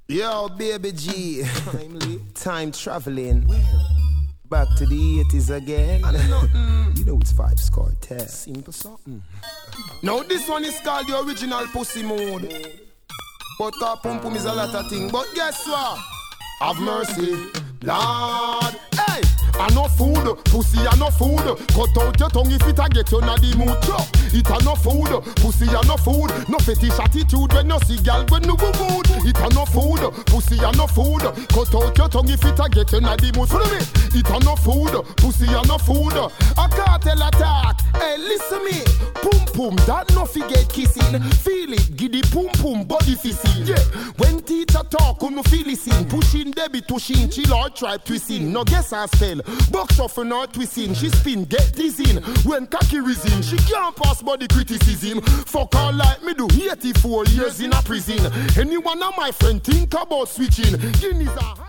Yo, baby G. Time traveling. Back to the 80s again. You know it's Vybz Kartel. Simple something. Now this one is called the original pussy mode. But pum pum is a lot of things. But guess what? Have mercy, Lord. Hey, I no food, pussy I no food. Cut out your tongue if it a get you na the mood. It a no food, pussy a no food. No fetish attitude when no see gal when no go mood. It a no food, pussy a no food. Cut out your tongue if it a get you na the mood. Follow me. It a no food, pussy a no food. A cartel attack. Hey, listen me. Pum pum, that no forget kissing. Feel it, giddy pum pum, body fissing. Yeah, when teacher talk, no feel listen. Pushing Debbie to shin, chill or try twisting. No guess I spell. Box shuffle not twisting. She spin, get this in. When cocky reason, she can't pass body criticism. Fuck her like me do 84 years in a prison. Anyone of my friend think about switching. Guineas are